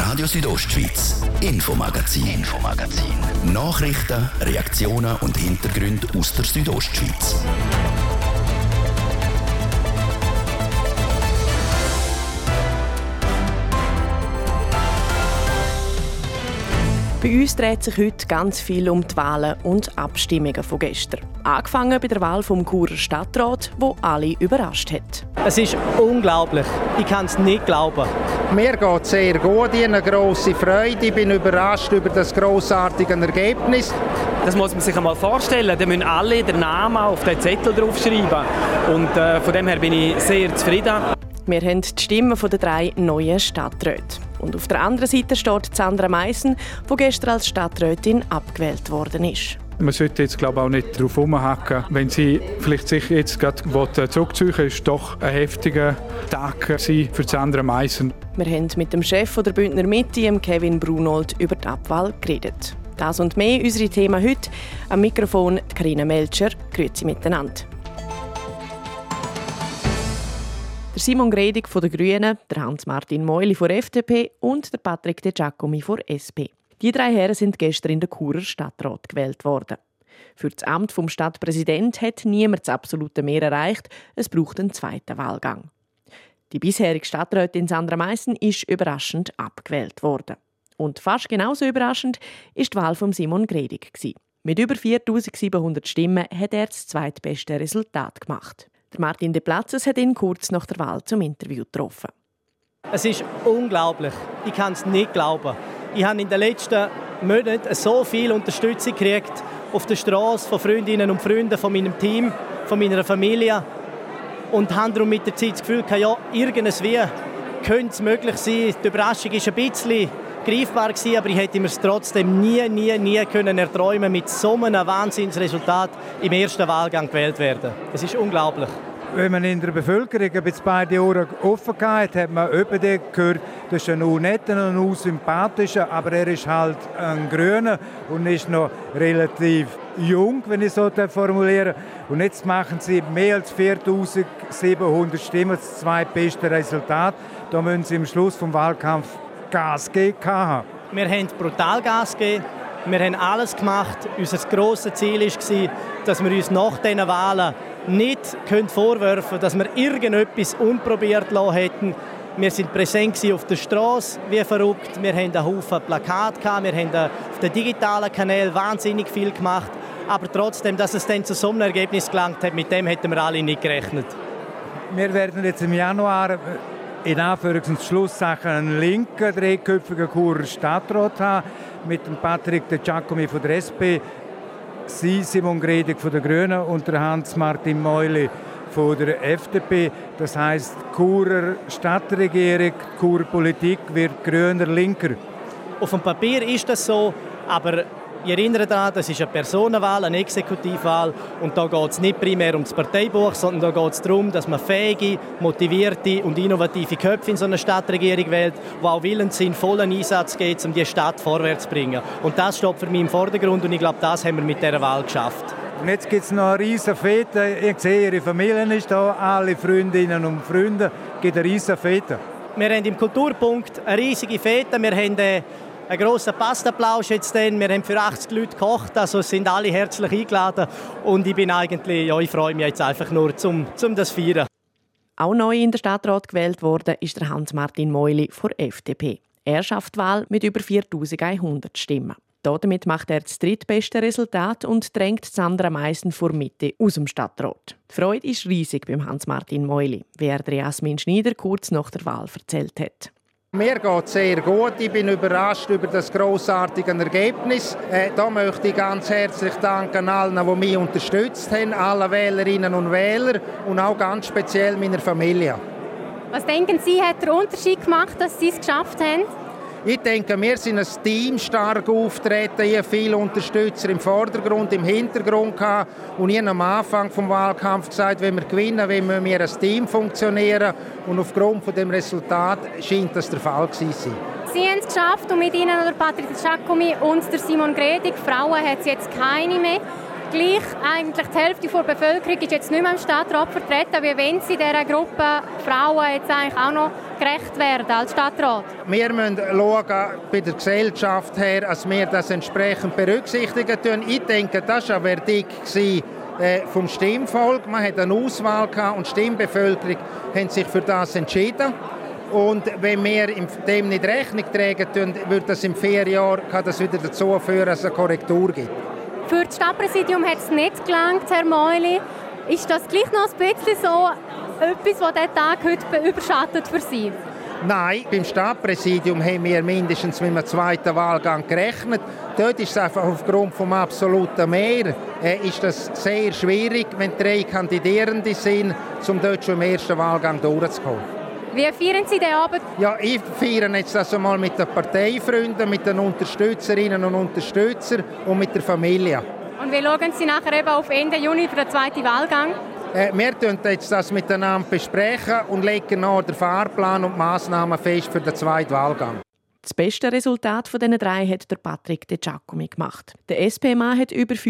Radio Südostschweiz, Infomagazin. Nachrichten, Reaktionen und Hintergründe aus der Südostschweiz. Bei uns dreht sich heute ganz viel um die Wahlen und Abstimmungen von gestern. Angefangen bei der Wahl vom Churer Stadtrat, wo alle überrascht hat. Es ist unglaublich. Ich kann es nicht glauben. Mir geht es sehr gut, ich habe eine grosse Freude. Ich bin überrascht über das grossartige Ergebnis. Das muss man sich einmal vorstellen. Da müssen alle den Namen auf den Zettel draufschreiben. Und von dem her bin ich sehr zufrieden. Wir haben die Stimmen der 3 neuen Stadträte. Und auf der anderen Seite steht Sandra Meissen, die gestern als Stadträtin abgewählt worden ist. Man sollte jetzt glaube ich, auch nicht darauf herumhacken. Wenn sie vielleicht sich jetzt gerade zurückziehen will, ist doch ein heftiger Tag für Sandra Meissen. Wir haben mit dem Chef der Bündner Mitte, Kevin Brunold, über die Abwahl geredet. Das und mehr unsere Themen heute. Am Mikrofon Carina Melcher. Grüezi miteinander. Simon Gredig von den Grünen, der Hans-Martin Meuli von der FDP und der Patrick De Giacomi von der SP. Die 3 Herren sind gestern in den Churer Stadtrat gewählt worden. Für das Amt vom Stadtpräsident hat niemand das absolute Mehr erreicht. Es braucht einen zweiten Wahlgang. Die bisherige Stadträtin Sandra Meissen ist überraschend abgewählt worden. Und fast genauso überraschend ist die Wahl von Simon Gredig. Mit über 4700 Stimmen hat er das zweitbeste Resultat gemacht. Der Martin De Platzes hat ihn kurz nach der Wahl zum Interview getroffen. Es ist unglaublich. Ich kann es nicht glauben. Ich habe in den letzten Monaten so viel Unterstützung gekriegt auf der Straße von Freundinnen und Freunden, von meinem Team, von meiner Familie. Und habe darum mit der Zeit das Gefühl, ja, irgendwie könnte es möglich sein. Die Überraschung war ein bisschen greifbar, aber ich hätte mir es trotzdem nie können erträumen, mit so einem Wahnsinnsresultat im ersten Wahlgang gewählt werden. Es ist unglaublich. Wenn man in der Bevölkerung jetzt beide Ohren offen hatte, hat man jemanden gehört, das ist ein netter und sympathischer, aber er ist halt ein Grüner und ist noch relativ jung, wenn ich so formuliere. Und jetzt machen sie mehr als 4700 Stimmen, das zweitbeste Resultat. Da müssen sie am Schluss vom Wahlkampf Gas geben. Wir haben brutal Gas gegeben. Wir haben alles gemacht. Unser grosses Ziel war, dass wir uns nach diesen Wahlen nicht vorwerfen können, dass wir irgendetwas unprobiert lassen hätten. Wir waren präsent auf der Straße wie verrückt. Wir hatten einen Haufen Plakate, wir haben auf den digitalen Kanälen wahnsinnig viel gemacht. Aber trotzdem, dass es dann zu so einem Ergebnis gelangt hat, mit dem hätten wir alle nicht gerechnet. Wir werden jetzt im Januar in Anführungs- und Schlusssachen einen linken, dreiköpfigen Churer Stadtrat haben, mit dem Patrick De Giacomi von der SP, Sie, Simon Gredig von den Grünen und der Hans-Martin Meuli von der FDP. Das heisst, die Churer Stadtregierung, die Churer Politik wird grüner, linker. Auf dem Papier ist das so, aber ich erinnere daran, das ist eine Personenwahl, eine Exekutivwahl und da geht es nicht primär um das Parteibuch, sondern da geht es darum, dass man fähige, motivierte und innovative Köpfe in so einer Stadtregierung wählt, die auch willens sind, vollen Einsatz geben, um die Stadt vorwärts zu bringen. Und das steht für mich im Vordergrund und ich glaube, das haben wir mit dieser Wahl geschafft. Und jetzt gibt es noch eine riesen Fete. Ich sehe, Ihre Familie ist da, alle Freundinnen und Freunde. Es gibt eine riesen Fete. Wir haben im Kulturpunkt eine riesige Fete. Wir haben einen grossen Pastaplausch jetzt dann. Wir haben für 80 Leute gekocht, also sind alle herzlich eingeladen. Und ich bin eigentlich, ich freue mich jetzt einfach nur, zum das zu feiern. Auch neu in der Stadtrat gewählt worden ist der Hans-Martin Meuli von der FDP. Er schafft die Wahl mit über 4100 Stimmen. Damit macht er das drittbeste Resultat und drängt Sandra Meissen vor Mitte aus dem Stadtrat. Die Freude ist riesig beim Hans-Martin Meuli, wie er Jasmin Schneider kurz nach der Wahl erzählt hat. Mir geht es sehr gut. Ich bin überrascht über das grossartige Ergebnis. Da möchte ich ganz herzlich danken allen, die mich unterstützt haben, allen Wählerinnen und Wählern und auch ganz speziell meiner Familie. Was denken Sie, hat der Unterschied gemacht, dass Sie es geschafft haben? Ich denke, wir sind ein Team stark auftreten. Ich habe viele Unterstützer im Vordergrund, im Hintergrund gehabt. Und ich habe am Anfang des Wahlkampfs gesagt, wenn wir gewinnen, müssen wir als Team funktionieren. Und aufgrund von dem Resultat scheint das der Fall zu sein. Sie haben es geschafft und mit Ihnen der Patrick De Giacomi und der Simon Gredig. Frauen hat es jetzt keine mehr. Gleich eigentlich die Hälfte der Bevölkerung ist jetzt nicht mehr im Stadtrat vertreten. Wie wenn Sie in dieser Gruppe Frauen jetzt eigentlich auch noch gerecht werden als Stadtrat? Wir müssen schauen, bei der Gesellschaft her, dass wir das entsprechend berücksichtigen tun. Ich denke, das war ein Verdikt vom Stimmvolk. Man hat eine Auswahl gehabt und die Stimmbevölkerung hat sich für das entschieden. Und wenn wir dem nicht Rechnung tragen, wird das in 4 Jahren das wieder dazu führen, dass es eine Korrektur gibt. Für das Stadtpräsidium hat es nicht gelangt, Herr Meuli. Ist das gleich noch ein bisschen so etwas, was diesen Tag heute überschattet für Sie? Nein, beim Stadtpräsidium haben wir mindestens mit einem zweiten Wahlgang gerechnet. Dort ist es einfach aufgrund des absoluten Mehr ist das sehr schwierig, wenn 3 Kandidierende sind, um dort schon im ersten Wahlgang durchzukommen. Wie feiern Sie den Abend? Ja, ich feiere jetzt das einmal mit den Parteifreunden, mit den Unterstützerinnen und Unterstützern und mit der Familie. Und wie schauen Sie nachher eben auf Ende Juni für den zweiten Wahlgang? Wir besprechen jetzt das miteinander besprechen und legen noch den Fahrplan und die Massnahmen fest für den zweiten Wahlgang. Das beste Resultat von diesen 3 hat der Patrick De Giacomi gemacht. Der SP-Mann hat über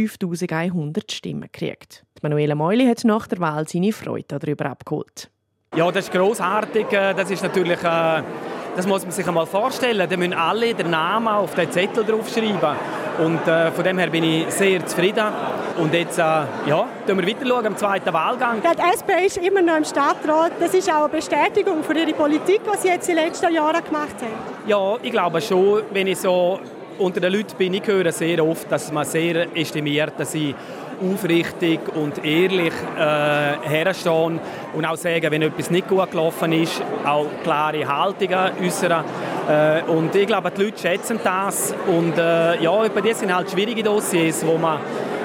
5100 Stimmen gekriegt. Manuela Meuli hat nach der Wahl seine Freude darüber abgeholt. Ja, das ist grossartig. Das ist natürlich, das muss man sich einmal vorstellen. Da müssen alle den Namen auf den Zettel draufschreiben. Und von dem her bin ich sehr zufrieden. Und jetzt schauen wir weiter im zweiten Wahlgang. Die SP ist immer noch im Stadtrat. Das ist auch eine Bestätigung für ihre Politik, die sie jetzt in den letzten Jahren gemacht haben. Ja, ich glaube schon, wenn ich so unter den Leuten bin, ich höre sehr oft, dass man sehr estimiert, dass sie aufrichtig und ehrlich herstehen und auch sagen, wenn etwas nicht gut gelaufen ist, auch klare Haltungen äußern. Und ich glaube, die Leute schätzen das. Und bei dir sind halt schwierige Dossiers, wo man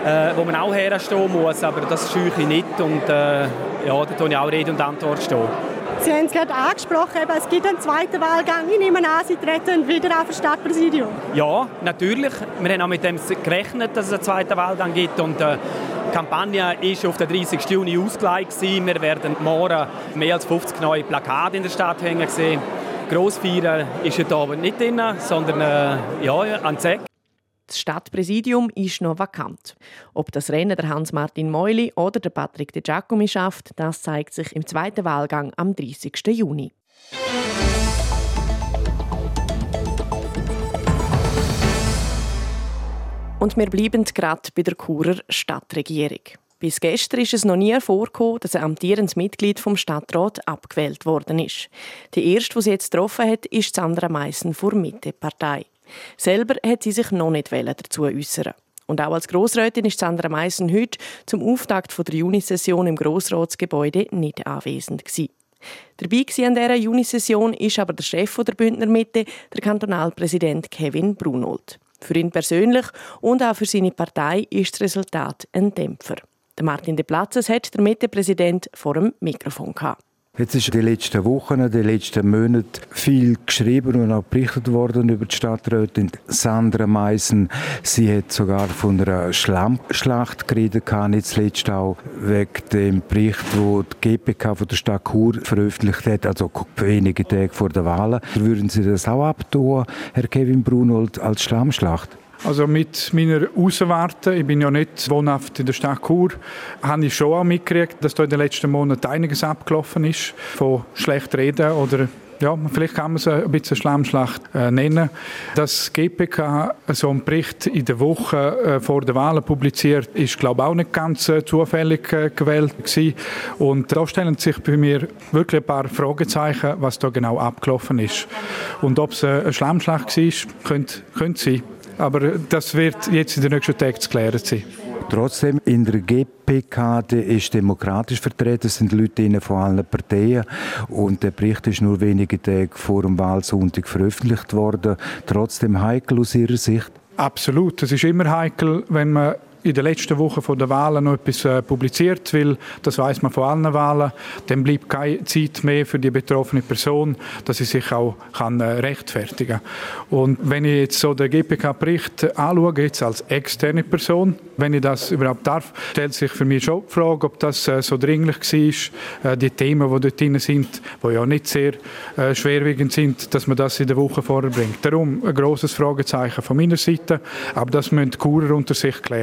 auch herstehen muss, aber das scheue ich nicht. Und da tue ich auch Rede und Antwort stehen. Sie haben es gerade angesprochen, es gibt einen zweiten Wahlgang. Ich nehme an, Sie treten wieder auf das Stadtpräsidium. Ja, natürlich. Wir haben auch mit dem gerechnet, dass es einen zweiten Wahlgang gibt. Und die Kampagne war auf den 30. Juni ausgelegt. Wir werden morgen mehr als 50 neue Plakate in der Stadt hängen sehen. Grossfeiern ist heute Abend nicht drin, sondern an Zeck. Das Stadtpräsidium ist noch vakant. Ob das Rennen der Hans-Martin Meuli oder der Patrick De Giacomi schafft, das zeigt sich im zweiten Wahlgang am 30. Juni. Und wir bleiben gerade bei der Churer Stadtregierung. Bis gestern ist es noch nie vorgekommen, dass ein amtierendes Mitglied vom Stadtrat abgewählt worden ist. Die erste, die sie jetzt getroffen hat, ist Sandra Meissen von der Mitte-Partei. Selber hat sie sich noch nicht dazu äußern. Und auch als Grossrätin ist Sandra Meissen heute zum Auftakt der Junisession im Grossratsgebäude nicht anwesend gewesen. Dabei an dieser Junisession ist aber der Chef der Bündner Mitte, der Kantonalpräsident Kevin Brunold. Für ihn persönlich und auch für seine Partei ist das Resultat ein Dämpfer. Der Martin de Platzes hat der Mitte-Präsident vor dem Mikrofon gehabt. Jetzt ist in den letzten Wochen, in den letzten Monaten viel geschrieben und auch berichtet worden über die Stadträtin Sandra Meissen. Sie hat sogar von einer Schlammschlacht geredet, nicht zuletzt auch wegen dem Bericht, den die GPK von der Stadt Chur veröffentlicht hat, also wenige Tage vor der Wahl. Würden Sie das auch abtun, Herr Kevin Brunold, als Schlammschlacht? Also mit meiner Auswarte, ich bin ja nicht wohnhaft in der Stadt Chur, habe ich schon auch mitgekriegt, dass da in den letzten Monaten einiges abgelaufen ist, von schlecht reden oder ja, vielleicht kann man es ein bisschen Schlammschlacht nennen. Dass GPK so einen Bericht in der Woche vor der Wahl publiziert, ist, glaube ich, auch nicht ganz zufällig gewählt gewesen. Und da stellen sich bei mir wirklich ein paar Fragezeichen, was da genau abgelaufen ist. Und ob es eine Schlammschlacht war, könnte sein. Aber das wird jetzt in den nächsten Tagen zu klären sein. Trotzdem, in der GPK ist demokratisch vertreten, sind Leute von allen Parteien. Und der Bericht ist nur wenige Tage vor dem Wahlsonntag veröffentlicht worden. Trotzdem heikel aus Ihrer Sicht? Absolut. Es ist immer heikel, wenn man in den letzten Wochen vor der Wahlen noch etwas publiziert, weil das weiss man von allen Wahlen. Dann bleibt keine Zeit mehr für die betroffene Person, dass sie sich auch rechtfertigen kann. Und wenn ich jetzt so den GPK-Bericht anschaue, jetzt als externe Person, wenn ich das überhaupt darf, stellt sich für mich schon die Frage, ob das so dringlich war, die Themen, die dort drin sind, die ja nicht sehr schwerwiegend sind, dass man das in der Woche vorher bringt. Darum ein grosses Fragezeichen von meiner Seite, aber das müssen die Churer unter sich klären.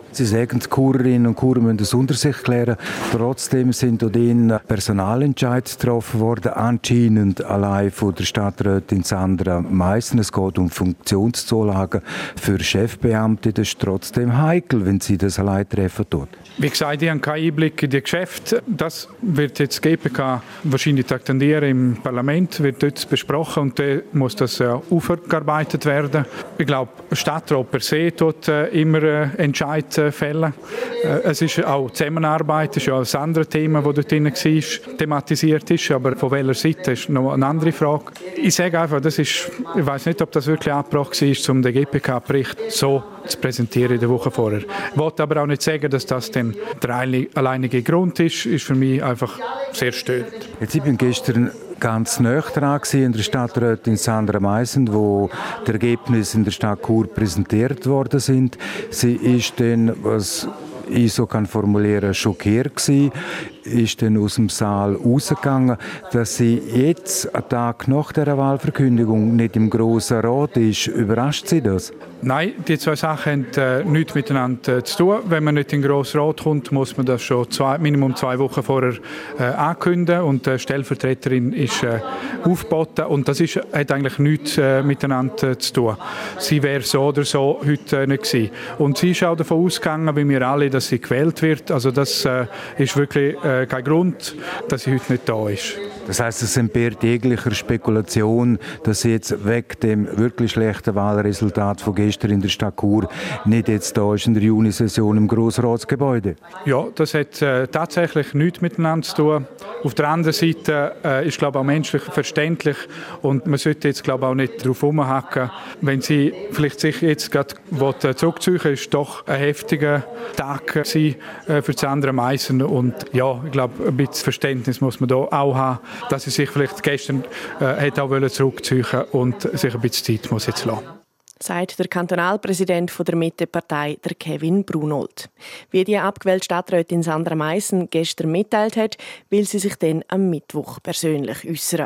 Sie sagen, die Churerinnen und Churer müssen das unter sich klären. Trotzdem sind dort Personalentscheide getroffen worden, anscheinend allein von der Stadträtin Sandra Meissen. Es geht um Funktionszulagen für Chefbeamte. Das ist trotzdem heikel, wenn sie das allein treffen dort. Wie gesagt, ich habe keinen Einblick in die Geschäfte. Das wird jetzt die GPK wahrscheinlich taktendieren im Parlament, wird dort besprochen und dann muss das aufgearbeitet werden. Ich glaube, der Stadtrat per se tut immer Entscheid fällen. Es ist auch Zusammenarbeit, das ist ja ein anderes Thema, das dort drin war, thematisiert ist, aber von welcher Seite ist noch eine andere Frage. Ich sage einfach, ich weiß nicht, ob das wirklich angebracht war, um den GPK-Bericht so zu präsentieren in der Woche vorher. Ich wollte aber auch nicht sagen, dass das dann der alleinige Grund ist für mich einfach sehr störend. Jetzt, ich bin gestern ganz nahe dran in der Stadträtin Sandra Meissen, wo die Ergebnisse in der Stadt Chur präsentiert worden sind. Sie ist dann, was ich so kann formulieren, schockiert gewesen, ist dann aus dem Saal rausgegangen, dass sie jetzt, einen Tag nach dieser Wahlverkündigung, nicht im Grossen Rat ist. Überrascht Sie das? Nein, die zwei Sachen haben nichts miteinander zu tun. Wenn man nicht in den Grossen Rat kommt, muss man das schon Minimum 2 Wochen vorher ankündigen und die Stellvertreterin ist aufgeboten und das hat eigentlich nichts miteinander zu tun. Sie wäre so oder so heute nicht gewesen. Und sie ist auch davon ausgegangen, wie wir alle, dass sie gewählt wird. Also das ist wirklich kein Grund, dass sie heute nicht da ist. Das heisst, es entbehrt jeglicher Spekulation, dass sie jetzt wegen dem wirklich schlechten Wahlresultat von gestern in der Stadt Chur nicht jetzt da ist in der Junisession im Grossratsgebäude. Ja, das hat tatsächlich nichts miteinander zu tun. Auf der anderen Seite ist, glaube ich, auch menschlich verständlich und man sollte jetzt, glaube ich, auch nicht darauf rumhacken. Wenn sie vielleicht sich jetzt gerade zurückziehen will, ist doch ein heftiger Tag für Sandra Meissen und ja, ich glaube, ein bisschen Verständnis muss man da auch haben, dass sie sich vielleicht gestern hätte auch zurückziehen und sich ein bisschen Zeit muss jetzt lassen. Sagt der Kantonalpräsident der Mitte-Partei, der Kevin Brunold. Wie die abgewählte Stadträtin Sandra Meissen gestern mitteilt hat, will sie sich dann am Mittwoch persönlich äußern.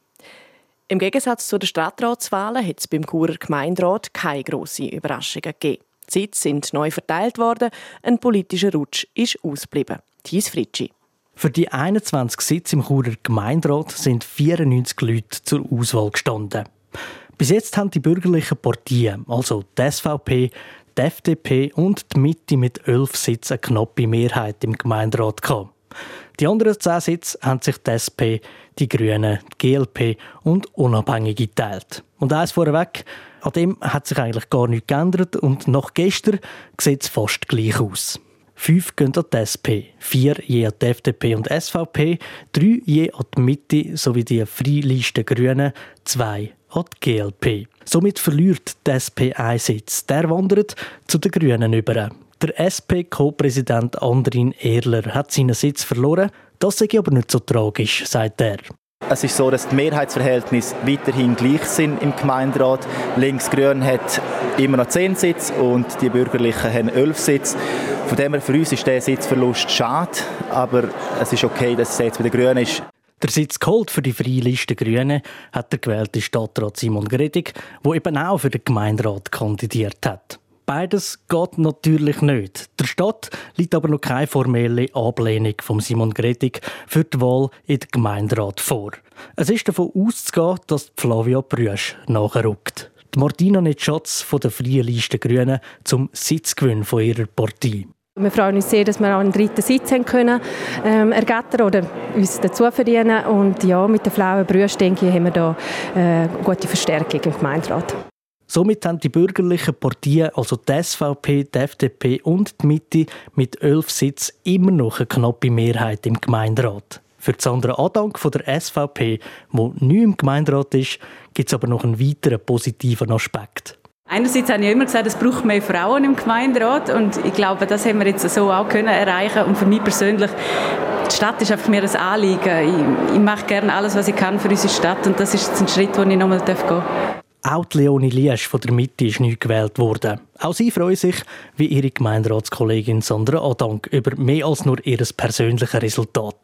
Im Gegensatz zu den Stadtratswahlen hat es beim Churer Gemeinderat keine grossen Überraschungen gegeben. Die Sitze sind neu verteilt worden, ein politischer Rutsch ist ausgeblieben. Thies Fritschi. Für die 21 Sitze im Churer Gemeinderat sind 94 Leute zur Auswahl gestanden. Bis jetzt haben die bürgerlichen Partien, also die SVP, die FDP und die Mitte mit 11 Sitzen eine knappe Mehrheit im Gemeinderat gehabt. Die anderen 10 Sitze haben sich die SP, die Grünen, die GLP und Unabhängige geteilt. Und eins vorweg, an dem hat sich eigentlich gar nichts geändert und nach gestern sieht es fast gleich aus. 5 gehen an die SP, 4 je an die FDP und SVP, 3 je an die Mitte sowie die Freiliste Grünen, 2 an die GLP. Somit verliert die SP einen Sitz. Der wandert zu den Grünen über. Der SP-Co-Präsident Andrin Ehrler hat seinen Sitz verloren. Das sei aber nicht so tragisch, sagt er. Es ist so, dass die Mehrheitsverhältnisse weiterhin gleich sind im Gemeinderat. Links-Grün hat immer noch 10 Sitze und die Bürgerlichen haben 11 Sitze. Von dem her für uns ist der Sitzverlust schade, aber es ist okay, dass es jetzt bei den Grünen ist. Der Sitz geholt für die Freiliste Grüne hat der gewählte Stadtrat Simon Gredig, der eben auch für den Gemeinderat kandidiert hat. Beides geht natürlich nicht. Der Stadt liegt aber noch keine formelle Ablehnung von Simon Gredig für die Wahl in den Gemeinderat vor. Es ist davon auszugehen, dass Flavia Brüsch nachrückt. Die Martina Netschatz von der Freien Liste Grüne zum Sitzgewinn von ihrer Partei. Wir freuen uns sehr, dass wir auch einen 3. Sitz haben können, ergattern oder uns dazu verdienen. Und ja, mit der Flavia Brüsch, denke ich, haben wir da eine gute Verstärkung im Gemeinderat. Somit haben die bürgerlichen Partien, also die SVP, die FDP und die Mitte, mit 11 Sitzen immer noch eine knappe Mehrheit im Gemeinderat. Für Sandra Adank von der SVP, die neu im Gemeinderat ist, gibt es aber noch einen weiteren positiven Aspekt. Einerseits habe ich immer gesagt, es braucht mehr Frauen im Gemeinderat und ich glaube, das haben wir jetzt so auch erreichen. Und für mich persönlich, die Stadt ist einfach mir ein Anliegen. Ich mache gerne alles, was ich kann für unsere Stadt und das ist jetzt ein Schritt, den ich nochmal gehen darf. Auch die Leonie Liesch von der Mitte ist neu gewählt worden. Auch sie freut sich, wie ihre Gemeinderatskollegin Sandra Adank, über mehr als nur ihr persönliches Resultat.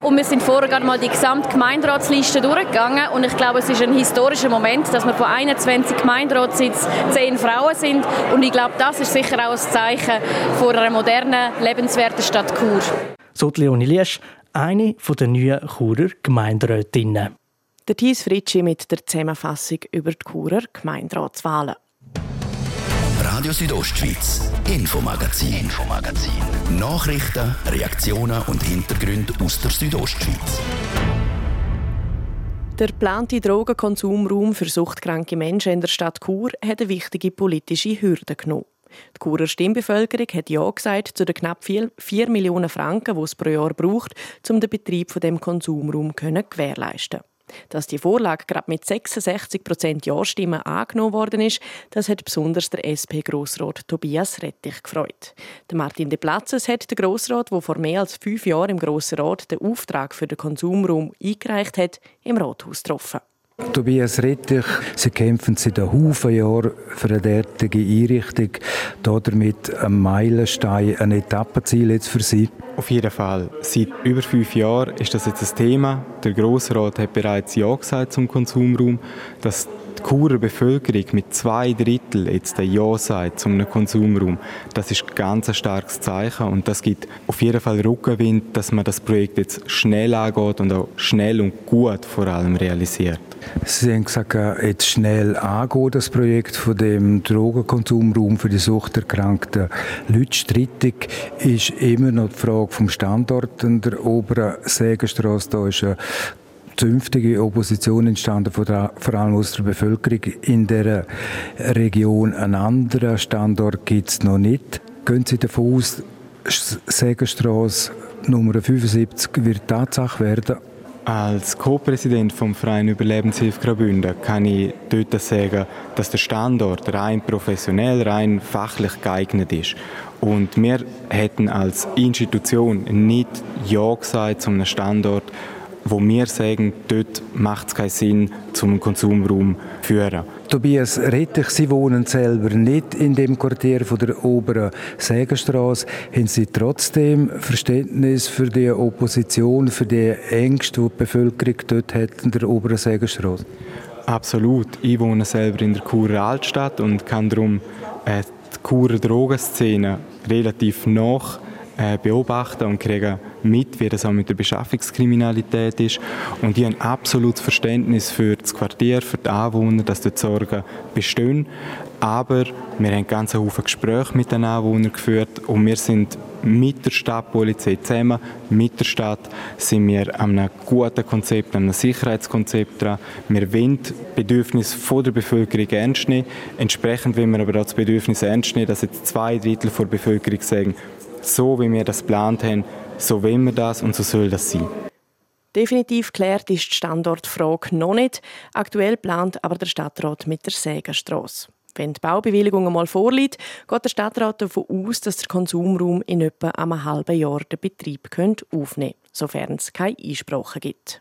Und wir sind vorher gerade mal die gesamte Gemeinderatsliste durchgegangen und ich glaube, es ist ein historischer Moment, dass wir von 21 Gemeinderatssitzen 10 Frauen sind und ich glaube, das ist sicher auch ein Zeichen von einer modernen, lebenswerten Stadt Chur. So Leonie Liesch, eine der neuen Churer Gemeinderätinnen. Der Thies Fritschi mit der Zusammenfassung über die Churer Gemeinderatswahlen. Radio Südostschweiz, Infomagazin. Nachrichten, Reaktionen und Hintergründe aus der Südostschweiz. Der geplante Drogenkonsumraum für suchtkranke Menschen in der Stadt Chur hat eine wichtige politische Hürde genommen. Die Churer Stimmbevölkerung hat Ja gesagt zu den knapp 4 Millionen Franken, die es pro Jahr braucht, um den Betrieb von dem Konsumraum zu gewährleisten. Dass die Vorlage gerade mit 66% Ja-Stimmen angenommen worden ist, das hat besonders der SP-Grossrat Tobias Rettich gefreut. Der Martin de Platzes hat den Grossrat, der vor mehr als 5 Jahren im Grossen Rat den Auftrag für den Konsumraum eingereicht hat, im Rathaus getroffen. Tobias Rettich, Sie kämpfen seit Haufen Jahren für eine derartige Einrichtung. Damit ein Meilenstein, ein Etappenziel jetzt für Sie? Auf jeden Fall. Seit über 5 Jahren ist das jetzt ein Thema. Der Grossrat hat bereits Ja gesagt zum Konsumraum. Dass die Churer Bevölkerung mit 2/3 jetzt Ja sagt zum Konsumraum, das ist ganz ein starkes Zeichen und das gibt auf jeden Fall Rückenwind, dass man das Projekt jetzt schnell angeht und auch schnell und gut vor allem realisiert. Sie haben gesagt, jetzt schnell angehen, das Projekt von dem Drogenkonsumraum für die suchterkrankten Leute. Strittig ist immer noch die Frage vom Standort an der oberen Sägenstrasse. Da ist eine zünftige Opposition entstanden, vor allem aus der Bevölkerung in der Region. Einen anderen Standort gibt es noch nicht. Gehen Sie davon aus, Sägenstrasse Nummer 75 wird Tatsache werden? Als Co-Präsident vom Verein Überlebenshilfe Graubünden kann ich dort sagen, dass der Standort rein professionell, rein fachlich geeignet ist. Und wir hätten als Institution nicht Ja gesagt zu einem Standort, wo wir sagen, dort macht es keinen Sinn, zum Konsumraum zu führen. Tobias Rettich, Sie wohnen selber nicht in dem Quartier von der oberen Sägenstrasse. Haben Sie trotzdem Verständnis für die Opposition, für die Ängste, die die Bevölkerung dort hat in der oberen Sägenstrasse? Absolut. Ich wohne selber in der Churer Altstadt und kann darum die Churer Drogenszene relativ nah beobachten und kriegen mit, wie das auch mit der Beschaffungskriminalität ist. Und ich habe absolutes Verständnis für das Quartier, für die Anwohner, dass dort Sorgen bestehen. Aber wir haben ganz viele Gespräche mit den Anwohnern geführt und wir sind mit der Stadtpolizei zusammen, mit der Stadt, sind wir an einem guten Konzept, an einem Sicherheitskonzept dran. Wir wollen die Bedürfnisse der Bevölkerung ernst nehmen. Entsprechend wollen wir aber auch das Bedürfnis ernst nehmen, dass jetzt 2/3 der Bevölkerung sagen, so wie wir das geplant haben, so wollen wir das und so soll das sein. Definitiv geklärt ist die Standortfrage noch nicht. Aktuell plant aber der Stadtrat mit der Sägenstrasse. Wenn die Baubewilligung einmal vorliegt, geht der Stadtrat davon aus, dass der Konsumraum in etwa einem halben Jahr den Betrieb aufnehmen könnte, sofern es keine Einsprachen gibt.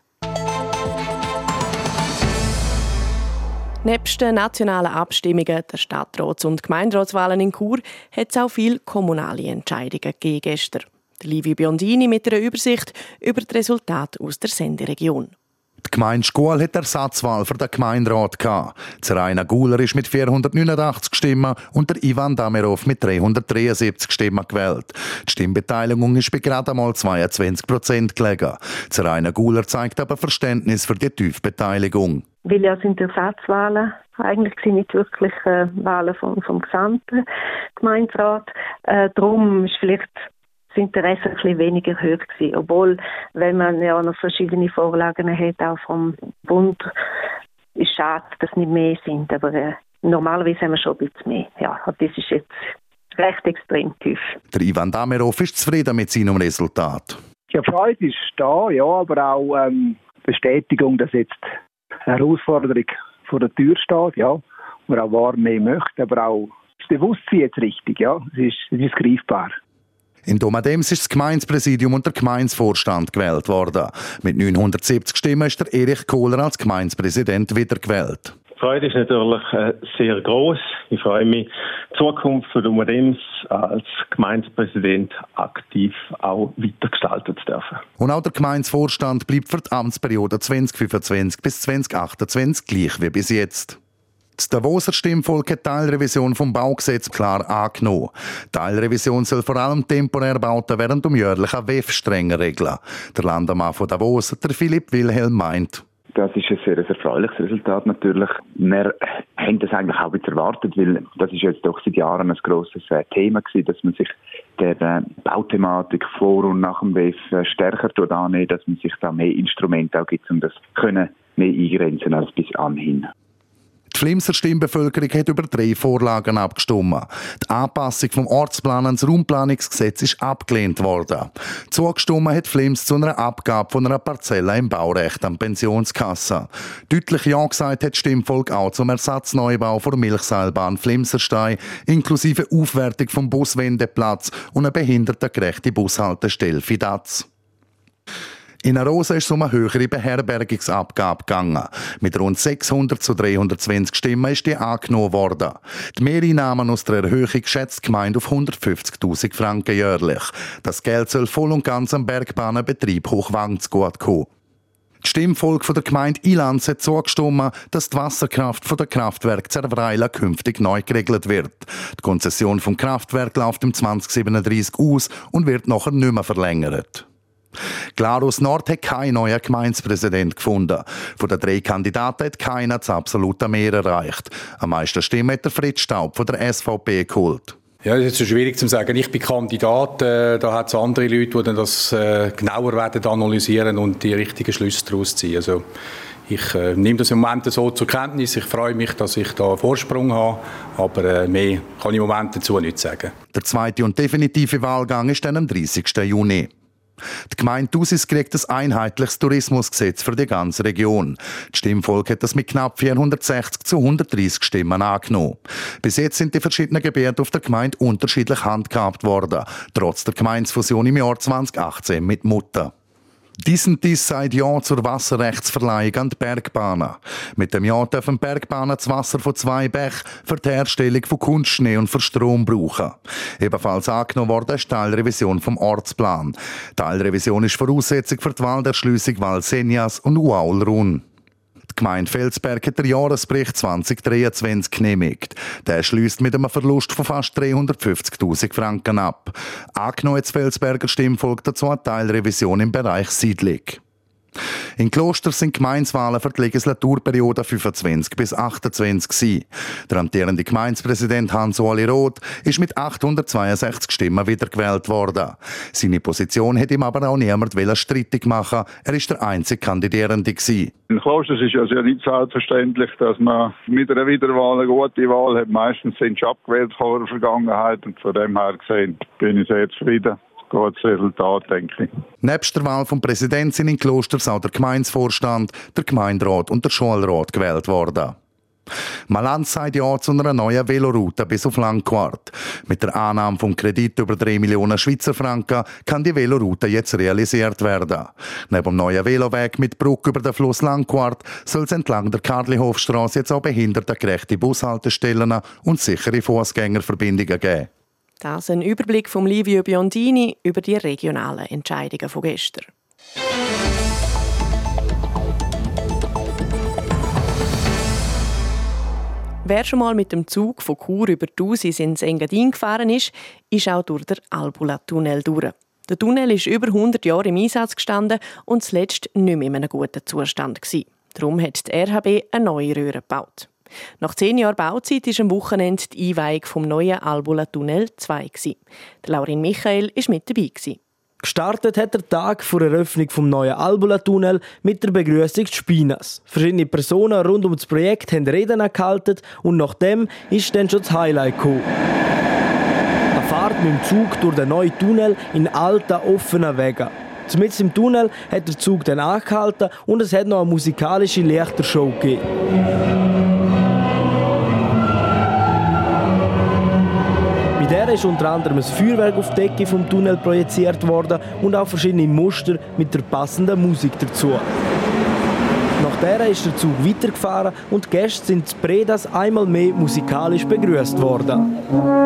Nebst den nationalen Abstimmungen, der Stadtrats- und Gemeinderatswahlen in Chur hat es auch viele kommunale Entscheidungen gegeben gestern. Livio Biondini mit einer Übersicht über die Resultate aus der Senderegion. Die Gemeinde Schkuhl hat Ersatzwahl für den Gemeinderat gehabt. Zeraina Guler ist mit 489 Stimmen und der Ivan Damerov mit 373 Stimmen gewählt. Die Stimmbeteiligung ist bei gerade einmal 22% gelegen. Zeraina Guler zeigt aber Verständnis für die Tiefbeteiligung. Weil ja sind Ersatzwahlen, eigentlich sind nicht wirklich Wahlen vom gesamten Gemeinderat. Darum ist vielleicht das Interesse ein bisschen weniger hoch gewesen. Obwohl, wenn man ja noch verschiedene Vorlagen hat, auch vom Bund, ist es schade, dass nicht mehr sind. Aber normalerweise haben wir schon ein bisschen mehr. Ja, das ist jetzt recht extrem tief. Der Ivan Damerov ist zufrieden mit seinem Resultat. Ja, Freude ist da, ja, aber auch Bestätigung, dass jetzt eine Herausforderung vor der Tür steht, ja, man auch wahrnehmen möchte, aber auch das Bewusstsein jetzt richtig, ja, es ist greifbar. In Domadems ist das Gemeindepräsidium und der Gemeindevorstand gewählt worden. Mit 970 Stimmen ist der Erich Kohler als Gemeindepräsident wiedergewählt. Die Freude ist natürlich sehr groß. Ich freue mich, die Zukunft von Umarems als Gemeindepräsident aktiv auch weitergestalten zu dürfen. Und auch der Gemeindevorstand bleibt für die Amtsperiode 2025 bis 2028 gleich wie bis jetzt. Das Davoser Stimmvolk hat die Teilrevision vom Baugesetz klar angenommen. Die Teilrevision soll vor allem temporär Bauten während dem jährlichen WEF strenger regeln. Der Landemann von Davos, der Philipp Wilhelm, meint: Das ist ein sehr erfreuliches Resultat natürlich. Wir haben das eigentlich auch jetzt erwartet, weil das ist jetzt doch seit Jahren ein grosses Thema gewesen, dass man sich der Bauthematik vor und nach dem WEF stärker annehmen, dass man sich da mehr Instrumente auch gibt, um das können mehr eingrenzen als bis anhin. Die Flimser Stimmbevölkerung hat über 3 Vorlagen abgestimmt. Die Anpassung vom Ortsplan ans Raumplanungsgesetz ist abgelehnt worden. Zugestimmt hat Flims zu einer Abgabe von einer Parzelle im Baurecht an die Pensionskasse. Deutlich Ja gesagt hat das Stimmvolk auch zum Ersatzneubau der Milchseilbahn Flimserstein, inklusive Aufwertung vom Buswendeplatz und eine behindertengerechte Bushaltestelle Fidatz. In Arosa ist es um eine höhere Beherbergungsabgabe gegangen. Mit rund 600 zu 320 Stimmen ist die angenommen worden. Die Mehreinnahmen aus der Erhöhung schätzt die Gemeinde auf 150'000 Franken jährlich. Das Geld soll voll und ganz am Bergbahnenbetrieb Hochwang zugutekommen. Das Stimmvolk der Gemeinde Ilanz hat zugestimmt, dass die Wasserkraft von der Kraftwerk Zerwreila künftig neu geregelt wird. Die Konzession vom Kraftwerk läuft im 2037 aus und wird nachher nicht mehr verlängert. Glarus Nord hat keinen neuen Gemeindepräsident gefunden. Von den 3 Kandidaten hat keiner das absolute Mehr erreicht. Am meisten Stimmen hat der Fritz Staub von der SVP geholt. Ja, das ist so schwierig zu sagen. Ich bin Kandidat, da hat es andere Leute, die dann das genauer werden analysieren und die richtigen Schlüsse daraus ziehen. Also ich nehme das im Moment so zur Kenntnis. Ich freue mich, dass ich da einen Vorsprung habe, aber mehr kann ich im Moment dazu nicht sagen. Der zweite und definitive Wahlgang ist dann am 30. Juni. Die Gemeinde Thusis kriegt ein einheitliches Tourismusgesetz für die ganze Region. Das Stimmvolk hat das mit knapp 460 zu 130 Stimmen angenommen. Bis jetzt sind die verschiedenen Gebiete auf der Gemeinde unterschiedlich handgehabt worden, trotz der Gemeindefusion im Jahr 2018 mit Mutter. Dies sagt Ja zur Wasserrechtsverleihung an die Bergbahnen. Mit dem Ja dürfen Bergbahnen das Wasser von 2 Bächen für die Herstellung von Kunstschnee und für Strom brauchen. Ebenfalls angenommen worden ist die Teilrevision vom Ortsplan. Die Teilrevision ist Voraussetzung für die Walderschliessung Valsenias und Uaulrun. Die Gemeinde Felsberg hat den Jahresbericht 2023 genehmigt. Der schliesst mit einem Verlust von fast 350'000 Franken ab. Angenommen hat das Felsberger Stimmvolk dazu eine Teilrevision im Bereich Siedlung. In Kloster sind Gemeinswahlen für die Legislaturperiode 25 bis 28 gewesen. Der amtierende Gemeindepräsident Hans-Oli Roth ist mit 862 Stimmen wiedergewählt worden. Seine Position hat ihm aber auch niemand strittig machen. Er ist der einzige Kandidierende gewesen. In Klosters ist es ja nicht selbstverständlich, dass man mit einer Wiederwahl eine gute Wahl hat. Meistens sind sie abgewählt in der Vergangenheit und von dem her gesehen bin ich sehr zufrieden. Gutes Resultat, denke ich. Nebst der Wahl vom Präsidenten sind in Klosters auch der Gemeindevorstand, der Gemeinderat und der Schulrat gewählt worden. Malanz sagt Ja zu einer neuen Veloroute bis auf Langquart. Mit der Annahme vom Kredit über 3 Millionen Schweizer Franken kann die Veloroute jetzt realisiert werden. Neben dem neuen Veloweg mit Brücke über den Fluss Langquart soll es entlang der Karlihofstrasse jetzt auch behindertengerechte Bushaltestellen und sichere Fußgängerverbindungen geben. Das ist ein Überblick von Livio Biondini über die regionalen Entscheidungen von gestern. Wer schon mal mit dem Zug von Chur über Thusis ins Engadin gefahren ist auch durch den Albula-Tunnel durch. Der Tunnel ist über 100 Jahre im Einsatz gestanden und zuletzt nicht mehr in einem guten Zustand. Darum hat die RHB eine neue Röhre gebaut. Nach 10 Jahren Bauzeit war am Wochenende die Einweihung vom neuen Albula-Tunnel 2. Laurin Michael war mit dabei. Gestartet hat der Tag vor der Eröffnung vom neuen Albula-Tunnel mit der Begrüßung des Spinas. Verschiedene Personen rund um das Projekt haben Reden gehalten und nach dem ist dann schon das Highlight gekommen. Eine Fahrt mit dem Zug durch den neuen Tunnel in alten, offenen Wegen. Mitten im Tunnel hat der Zug dann angehalten und es hat noch eine musikalische Lichtershow gegeben. Bei der ist unter anderem ein Feuerwerk auf die Decke vom Tunnel projiziert worden und auch verschiedene Muster mit der passenden Musik dazu. Nach der ist der Zug weitergefahren und die Gäste sind in Bredas einmal mehr musikalisch begrüßt worden.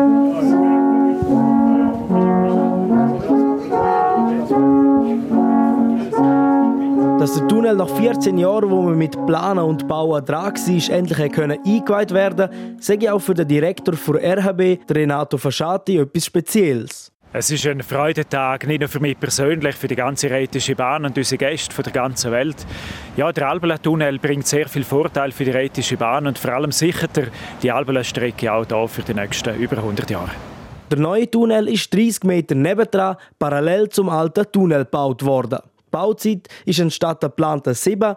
Dass der Tunnel nach 14 Jahren, wo man mit Planen und Bauen dran war, endlich eingeweiht werden konnte, sage ich auch für den Direktor der RHB, Renato Fasciati, etwas Spezielles. Es ist ein Freudentag, nicht nur für mich persönlich, für die ganze Rhätische Bahn und unsere Gäste von der ganzen Welt. Ja, der Albula-Tunnel bringt sehr viel Vorteil für die Rhätische Bahn und vor allem sichert die Albula-Strecke auch hier für die nächsten über 100 Jahre. Der neue Tunnel ist 30 Meter nebendran, parallel zum alten Tunnel gebaut worden. Die Bauzeit ist anstatt der geplanten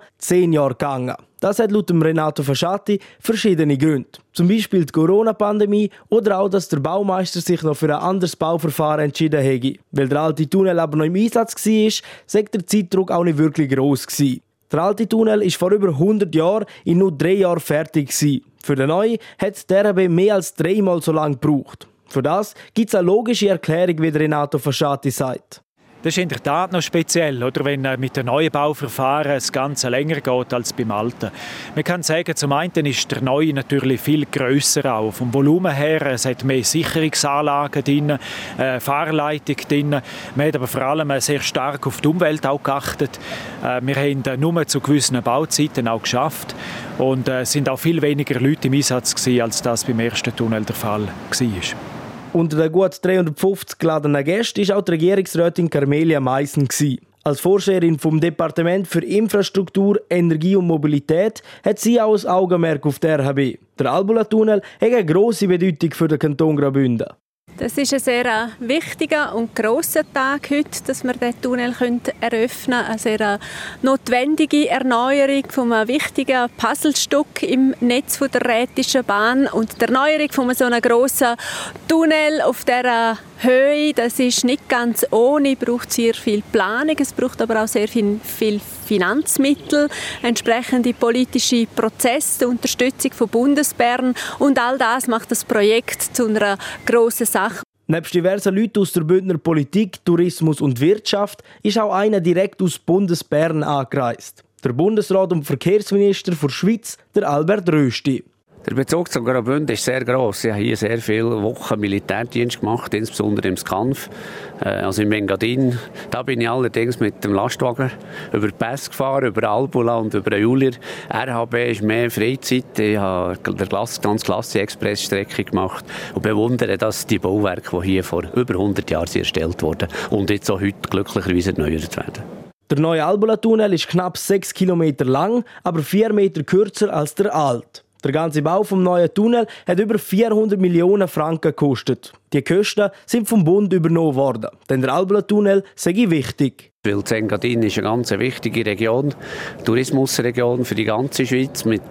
10 Jahre gegangen. Das hat laut Renato Fasciati verschiedene Gründe. Zum Beispiel die Corona-Pandemie oder auch, dass der Baumeister sich noch für ein anderes Bauverfahren entschieden hätte. Weil der alte Tunnel aber noch im Einsatz war, sei der Zeitdruck auch nicht wirklich gross gewesen. Der alte Tunnel ist vor über 100 Jahren in nur 3 Jahren fertig gewesen. Für den neuen hat der RB mehr als 3-mal so lange gebraucht. Für das gibt es eine logische Erklärung, wie Renato Fasciati sagt. Das ist in der Tat noch speziell, oder, wenn mit den neuen Bauverfahren das Ganze länger geht als beim alten. Man kann sagen, zum einen ist der neue natürlich viel grösser auch. Vom Volumen her, es hat mehr Sicherungsanlagen drin, Fahrleitung drin. Man hat aber vor allem sehr stark auf die Umwelt auch geachtet. Wir haben nur zu gewissen Bauzeiten auch geschafft und es sind auch viel weniger Leute im Einsatz gewesen, als das beim ersten Tunnel der Fall war. Unter den gut 350 geladenen Gästen war auch die Regierungsrätin Carmelia Meissen. Als Vorsteherin vom Departement für Infrastruktur, Energie und Mobilität hat sie auch ein Augenmerk auf der RHB. Der Albula-Tunnel hat eine grosse Bedeutung für den Kanton Graubünden. Das ist ein sehr wichtiger und grosser Tag heute, dass wir diesen Tunnel eröffnen können. Eine sehr notwendige Erneuerung von einem wichtigen Puzzlestück im Netz der Rhätischen Bahn. Und die Erneuerung von so einem grossen Tunnel auf dieser Höhe, das ist nicht ganz ohne, es braucht sehr viel Planung, es braucht aber auch sehr viel Finanzmittel, entsprechende politische Prozesse, die Unterstützung von Bundesbern und all das macht das Projekt zu einer grossen Sache. Nebst diversen Leuten aus der Bündner Politik, Tourismus und Wirtschaft ist auch einer direkt aus Bundesbern angereist. Der Bundesrat und Verkehrsminister der Schweiz, der Albert Rösti. Der Bezug zu Graubünden ist sehr gross. Ich habe hier sehr viele Wochen Militärdienst gemacht, insbesondere im Skanf, also im Engadin. Da bin ich allerdings mit dem Lastwagen über die Pässe gefahren, über Albula und über den Julier. RHB ist mehr Freizeit. Ich habe die ganz klasse Expressstrecke gemacht und bewundere die Bauwerke, die hier vor über 100 Jahren erstellt wurden und jetzt auch heute glücklicherweise erneuert werden. Der neue Albula-Tunnel ist knapp 6 Kilometer lang, aber 4 Meter kürzer als der alte. Der ganze Bau vom neuen Tunnel hat über 400 Millionen Franken gekostet. Die Kosten sind vom Bund übernommen worden, denn der Albula-Tunnel sei wichtig. Weil Engadin ist eine ganz wichtige Region, Tourismusregion für die ganze Schweiz mit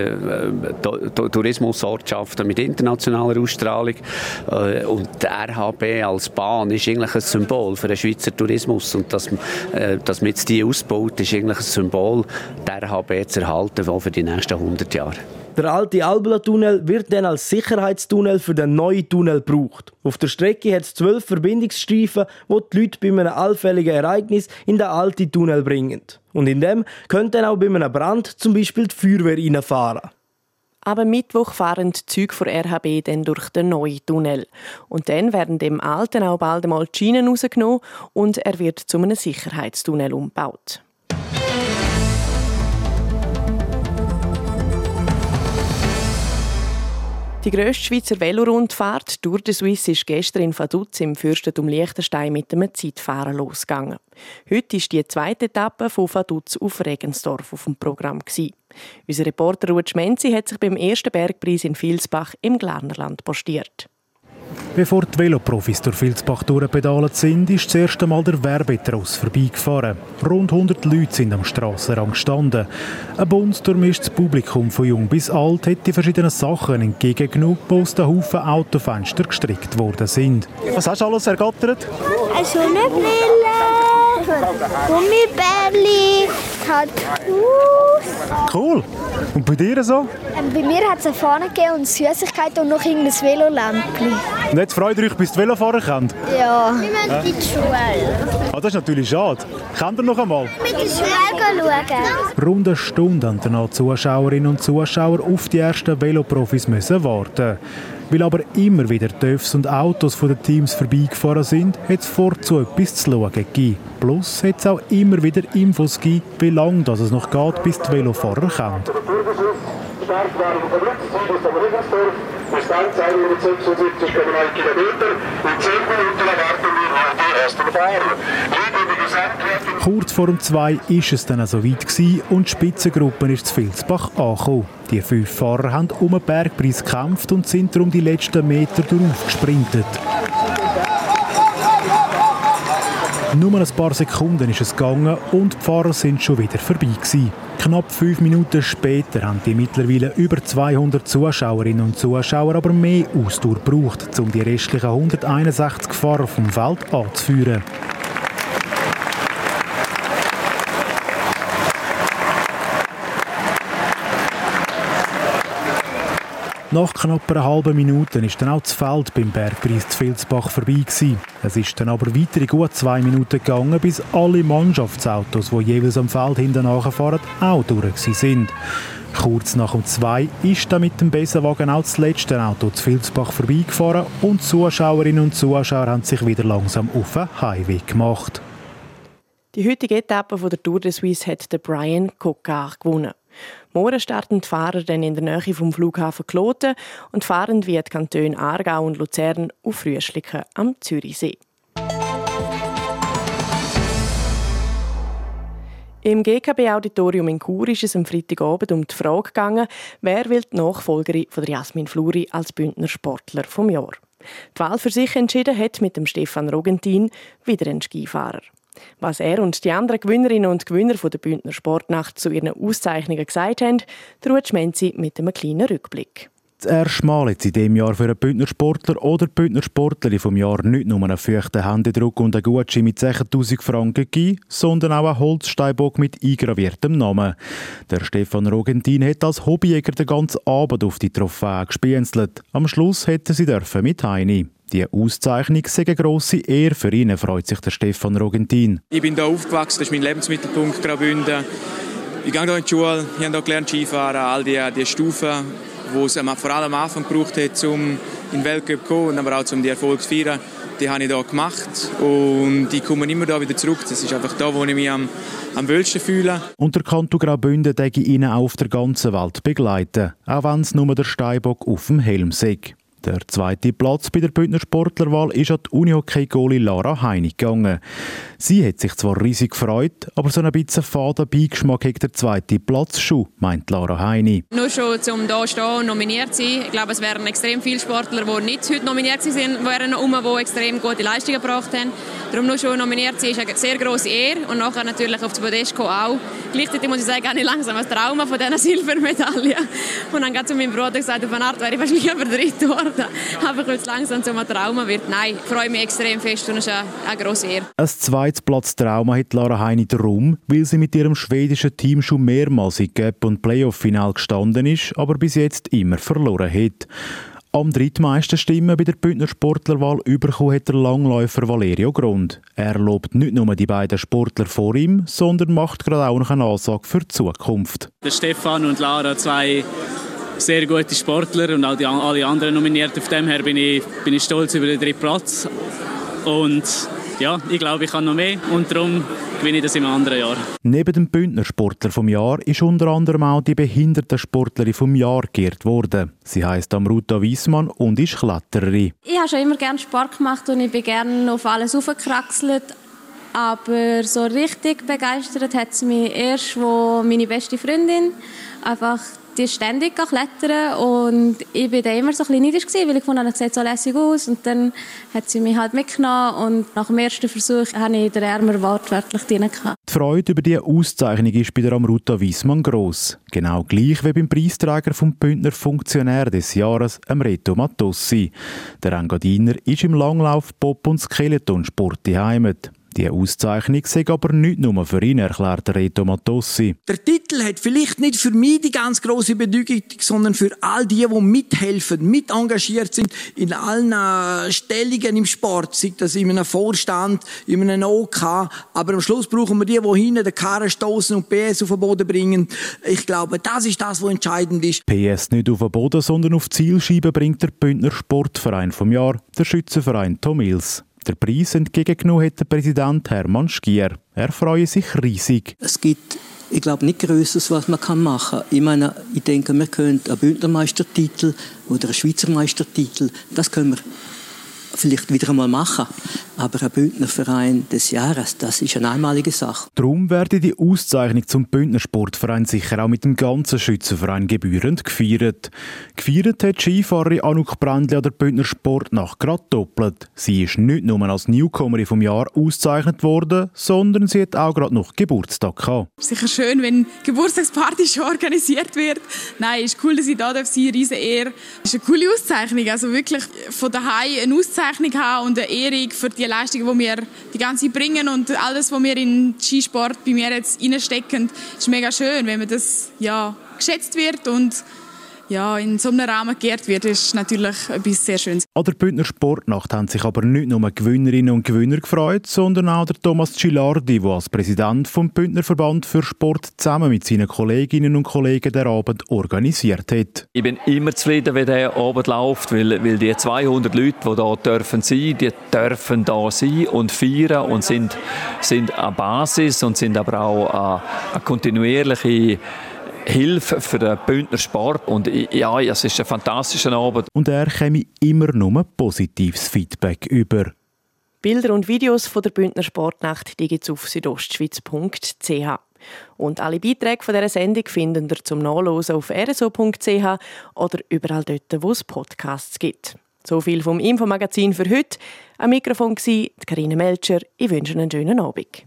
Tourismusortschaften mit internationaler Ausstrahlung. Und der RHB als Bahn ist eigentlich ein Symbol für den Schweizer Tourismus. Und dass man jetzt die ausbaut, ist eigentlich ein Symbol, der RHB zu erhalten, auch für die nächsten 100 Jahre. Der alte Albula-Tunnel wird dann als Sicherheitstunnel für den neuen Tunnel gebraucht. Auf der Strecke hat es 12 Verbindungsstreifen, die die Leute bei einem allfälligen Ereignis in den alten Tunnel bringen. Und in dem könnte dann auch bei einem Brand zum Beispiel die Feuerwehr reinfahren. Aber Mittwoch fahren die Züge von RHB dann durch den neuen Tunnel. Und dann werden dem alten auch bald einmal die Schienen rausgenommen und er wird zu einem Sicherheitstunnel umgebaut. Die grösste Schweizer Velorundfahrt Tour de Suisse ist gestern in Vaduz im Fürstentum Liechtenstein mit einem Zeitfahren losgegangen. Heute war die zweite Etappe von Vaduz auf Regensdorf auf dem Programm. Unser Reporter Ruud Schmenzi hat sich beim ersten Bergpreis in Vilsbach im Glarnerland postiert. Bevor die Veloprofis durch Vilsbach durchgepedalt sind, ist das erste Mal der Werbetross vorbeigefahren. Rund 100 Leute sind am Strassenrand gestanden. Ein bunt durchmischtes Publikum von jung bis alt hat die verschiedenen Sachen entgegengenommen, die aus den Haufen Autofenster gestrickt worden sind. Was hast du alles ergattert? Eine Sonnenbrille, Gummibärli, Tattoos. Cool. Und bei dir so? Bei mir hat es eine Fahne gegeben und Süßigkeiten und noch ein Velolämpchen. Und jetzt freut ihr euch, bis die Velo fahren könnt? Ja. Wir müssen in die Schule. Das ist natürlich schade. Könnt ihr noch einmal? Mit der Schule schauen. Rund eine Stunde haben danach Zuschauerinnen und Zuschauer auf die ersten Veloprofis müssen warten. Weil aber immer wieder TÜVs und Autos von den Teams vorbeigefahren sind, hat es vorzu etwas zu schauen gegeben. Plus hat es auch immer wieder Infos gegeben, wie lange es noch geht, bis die Velofahrer kommen. Distanz 176,9 Kilometer. In 10 Minuten erwarten wir die ersten Fahrer. Kurz vor 2 war es dann so weit und die Spitzengruppe ist zu Vilsbach angekommen. Die 5 Fahrer haben um den Bergpreis gekämpft und sind darum die letzten Meter durchgesprintet. Nur ein paar Sekunden ist es gegangen und die Fahrer sind schon wieder vorbei gewesen. Knapp 5 Minuten später haben die mittlerweile über 200 Zuschauerinnen und Zuschauer aber mehr Ausdauer gebraucht, um die restlichen 161 Fahrer vom Feld anzuführen. Nach knapp einer halben Minute ist dann auch das Feld beim Bergpreis zu Vilsbach vorbei gewesen. Es ist dann aber weitere gut 2 Minuten gegangen, bis alle Mannschaftsautos, die jeweils am Feld hinten nachfahren, auch durch sind. Kurz nach 2 ist dann mit dem Besenwagen auch das letzte Auto zu Vilsbach vorbeigefahren und die Zuschauerinnen und Zuschauer haben sich wieder langsam auf den Heimweg gemacht. Die heutige Etappe von der Tour de Suisse hat der Brian Coquard gewonnen. Morgen starten die Fahrer dann in der Nähe vom Flughafen Kloten und fahren via die Kantone Aargau und Luzern auf Rüschliken am Zürichsee. Im GKB-Auditorium in Chur ist es am Freitagabend um die Frage gegangen, wer will die Nachfolgerin von Jasmin Fluri als Bündner Sportler vom Jahr. Die Wahl für sich entschieden hat mit dem Stefan Rogentin, wieder ein Skifahrer. Was er und die anderen Gewinnerinnen und Gewinner von der Bündner Sportnacht zu ihren Auszeichnungen gesagt haben, Ruth Schmenzi mit einem kleinen Rückblick. Das erste Mal jetzt in diesem Jahr für einen Bündner Sportler oder Bündner Sportlerin vom Jahr nicht nur einen feuchten Händedruck und einen Gutschein mit 10'000 Franken gegeben, sondern auch einen Holzsteinbock mit eingraviertem Namen. Der Stefan Rogentin hat als Hobbyjäger den ganzen Abend auf die Trophäe gespienzelt. Am Schluss hätten sie dürfen mit heini. Die Auszeichnung sei eine grosse Ehre für ihn, freut sich der Stefan Rogentin. Ich bin hier aufgewachsen, das ist mein Lebensmittelpunkt Graubünden. Ich gehe hier in die Schule, ich habe hier gelernt Skifahren, all die Stufen, die es vor allem am Anfang gebraucht hat, um in den Weltcup zu kommen, aber auch um die Erfolge zu feiern. Die habe ich hier gemacht und ich komme immer hier wieder zurück. Das ist einfach da, wo ich mich am wohlsten fühle. Und der Kanton Graubünden darf ihn auch auf der ganzen Welt begleiten, auch wenn es nur der Steinbock auf dem Helm sei. Der zweite Platz bei der Bündner Sportlerwahl ist an die Unihockey-Goalie Lara Heini gegangen. Sie hat sich zwar riesig gefreut, aber so ein bisschen faden Beigeschmack hat der zweite Platz schon, meint Lara Heini. Nur schon, um hier zu stehen und nominiert zu sein. Ich glaube, es wären extrem viele Sportler, die nicht heute nominiert sind, wären die extrem gute Leistungen gebracht haben. Darum nur schon nominiert zu sein, ist eine sehr grosse Ehre. Und nachher natürlich auf das Podest kommen auch. Gleichzeitig muss ich sagen, habe ich langsam ein Trauma von diesen Silbermedaillen. Und dann zu meinem Bruder gesagt, auf eine Art wäre ich wahrscheinlich lieber dritt geworden. Aber jetzt langsam zu einem Trauma wird. Nein, ich freue mich extrem fest und es ist eine grosse Ehre. Ein zweites Platz Trauma hat Lara Heini darum, weil sie mit ihrem schwedischen Team schon mehrmals im Cup- und Playoff-Final gestanden ist, aber bis jetzt immer verloren hat. Am drittmeisten Stimmen bei der Bündner Sportlerwahl bekommen hat der Langläufer Valerio Grund. Er lobt nicht nur die beiden Sportler vor ihm, sondern macht gerade auch noch eine Ansage für die Zukunft. Der Stefan und Lara, zwei sehr gute Sportler und auch alle anderen nominiert. Auf dem her bin ich stolz über den dritten Platz. Und ja, ich glaube, ich kann noch mehr und darum gewinne ich das im anderen Jahr. Neben dem Bündner Sportler vom Jahr ist unter anderem auch die Behindertensportlerin vom Jahr geehrt worden. Sie heisst Amruta Wiesmann und ist Klettererin. Ich habe schon immer gerne Sport gemacht und ich bin gerne auf alles raufgekraxelt. Aber so richtig begeistert hat es mich erst, wo meine beste Freundin einfach die ständig klettern und ich war da immer so ein bisschen neidisch, weil ich fand, das sieht so lässig aus und dann hat sie mich halt mitgenommen und nach dem ersten Versuch hatte ich den Ärmer wortwörtlich drin. Die Freude über diese Auszeichnung ist bei der Amruta Wiesmann gross. Genau gleich wie beim Preisträger vom Bündner Funktionär des Jahres, Reto Matossi. Der Engadiner ist im Langlauf, Pop- und Skeletonsport die Heimat. Die Auszeichnung sei aber nicht nur für ihn, erklärt Reto Matossi. Der Titel hat vielleicht nicht für mich die ganz grosse Bedeutung, sondern für all die mithelfen, mit engagiert sind in allen Stellungen im Sport, sei das in einem Vorstand, in einem OK, aber am Schluss brauchen wir die hinten den Karren stoßen und PS auf den Boden bringen. Ich glaube, das ist das, was entscheidend ist. PS nicht auf den Boden, sondern auf die Zielscheibe bringt der Bündner Sportverein vom Jahr, der Schützenverein Tom Ilse. Der Preis entgegengenommen hat der Präsident Hermann Schier. Er freue sich riesig. Es gibt, ich glaube, nicht Größeres, was man machen kann. Ich meine, ich denke, wir können einen Bündner Meistertitel oder einen Schweizer Meistertitel, das können wir vielleicht wieder einmal machen. Aber ein Bündner Verein des Jahres, das ist eine einmalige Sache. Darum werde die Auszeichnung zum Bündner Sportverein sicher auch mit dem ganzen Schützenverein gebührend gefeiert. Gefeiert hat die Skifahrerin Anouk Brandli an der Bündner Sportnacht gerade doppelt. Sie ist nicht nur als Newcomerin vom Jahr ausgezeichnet worden, sondern sie hat auch gerade noch Geburtstag gehabt. Sicher schön, wenn Geburtstagsparty schon organisiert wird. Nein, ist cool, dass ich da sein darf. Riesen Ehre. Ist eine coole Auszeichnung. Also wirklich von daheim eine Auszeichnung haben und eine Ehrung für die Leistungen, die wir die ganze Zeit bringen und alles, was wir in den Skisport bei mir jetzt reinstecken, ist mega schön, wenn man das geschätzt wird und in so einem Rahmen geehrt wird, ist natürlich etwas sehr Schönes. An der Bündner Sportnacht haben sich aber nicht nur Gewinnerinnen und Gewinner gefreut, sondern auch der Thomas Gilardi, der als Präsident vom Bündner Verband für Sport zusammen mit seinen Kolleginnen und Kollegen den Abend organisiert hat. Ich bin immer zufrieden, wenn der Abend läuft, weil die 200 Leute, die hier dürfen sein, die dürfen da sein und feiern und sind eine Basis und sind aber auch eine kontinuierliche Hilfe für den Bündner Sport. Und es ist ein fantastischer Abend. Und er käme immer nur positives Feedback über. Bilder und Videos von der Bündner Sportnacht gibt es auf südostschweiz.ch. Und alle Beiträge von dieser Sendung finden ihr zum Nachlesen auf rso.ch oder überall dort, wo es Podcasts gibt. So viel vom Infomagazin für heute. Am Mikrofon war Karine Melcher. Ich wünsche einen schönen Abend.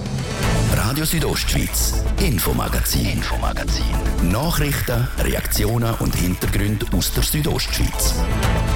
Radio Südostschweiz, Infomagazin. Nachrichten, Reaktionen und Hintergründe aus der Südostschweiz.